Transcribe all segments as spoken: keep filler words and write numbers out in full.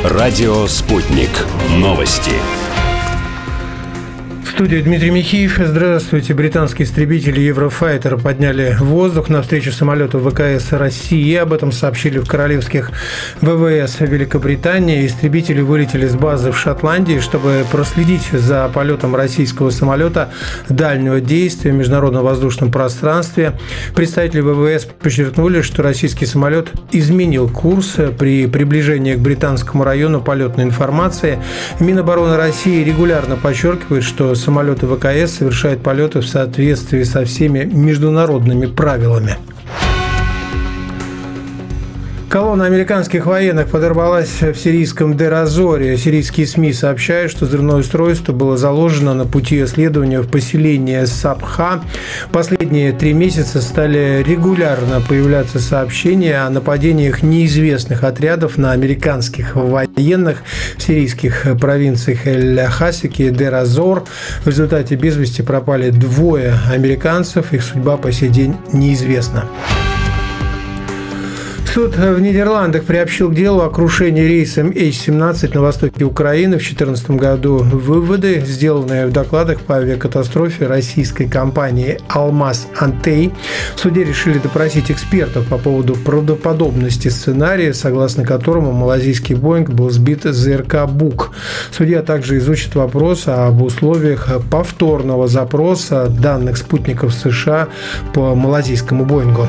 Радио «Спутник». Новости. В студии Дмитрий Михеев. Здравствуйте. Британские истребители Еврофайтер подняли в воздух навстречу самолету ВКС России. Об этом сообщили в королевских ВВС Великобритании. Истребители вылетели с базы в Шотландии, чтобы проследить за полетом российского самолета дальнего действия в международном воздушном пространстве. Представители ВВС подчеркнули, что российский самолет изменил курс при приближении к британскому району полетной информации. Минобороны России регулярно подчеркивает, что самолеты ВКС совершают полеты в соответствии со всеми международными правилами. Колонна американских военных подорвалась в сирийском Дейр-эз-Зоре. Сирийские СМИ сообщают, что взрывное устройство было заложено на пути исследования в поселение Сабха. Последние три месяца стали регулярно появляться сообщения о нападениях неизвестных отрядов на американских военных в сирийских провинциях Эль-Хасики и Дейр-эз-Зор. В результате без вести пропали двое американцев. Их судьба по сей день неизвестна. Суд в Нидерландах приобщил к делу о крушении рейсом эйч семнадцать на востоке Украины в две тысячи четырнадцатом году. Выводы, сделанные в докладах по авиакатастрофе российской компании «Алмаз Антей», в суде решили допросить экспертов по поводу правдоподобности сценария, согласно которому малазийский «Боинг» был сбит с ЗРК «Бук». Судья также изучит вопрос об условиях повторного запроса данных спутников США по малазийскому «Боингу».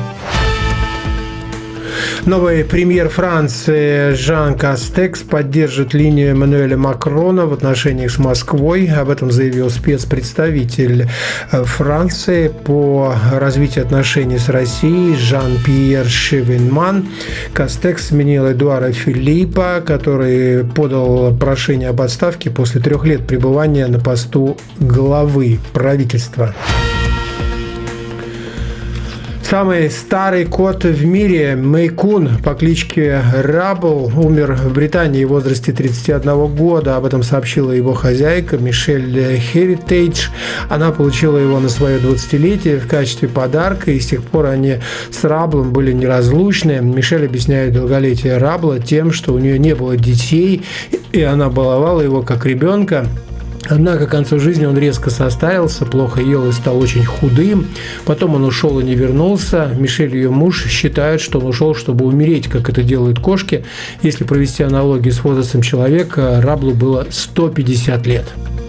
Новый премьер Франции Жан Кастекс поддержит линию Эммануэля Макрона в отношениях с Москвой. Об этом заявил спецпредставитель Франции по развитию отношений с Россией Жан-Пьер Шевенман. Кастекс сменил Эдуара Филиппа, который подал прошение об отставке после трех лет пребывания на посту главы правительства. Самый старый кот в мире, Мейкун по кличке Раббл, умер в Британии в возрасте тридцати одного года. Об этом сообщила его хозяйка Мишель Херитейдж. Она получила его на свое двадцатилетие в качестве подарка, и с тех пор они с Рабблом были неразлучны. Мишель объясняет долголетие Раббла тем, что у нее не было детей, и она баловала его как ребенка. Однако к концу жизни он резко состарился, плохо ел и стал очень худым. Потом он ушел и не вернулся. Мишель, ее муж, считает, что он ушел, чтобы умереть, как это делают кошки. Если провести аналогию с возрастом человека, Рабблу было сто пятьдесят лет.